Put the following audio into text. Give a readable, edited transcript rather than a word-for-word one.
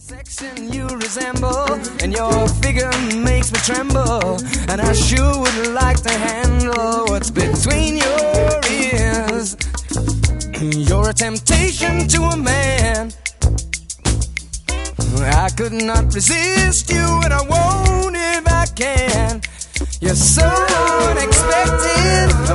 Section you resemble, and your figure makes me tremble, and I sure would like to handle what's between your ears. You're a temptation to a man. I could not resist you, and I won't if I can. You're so unexpected.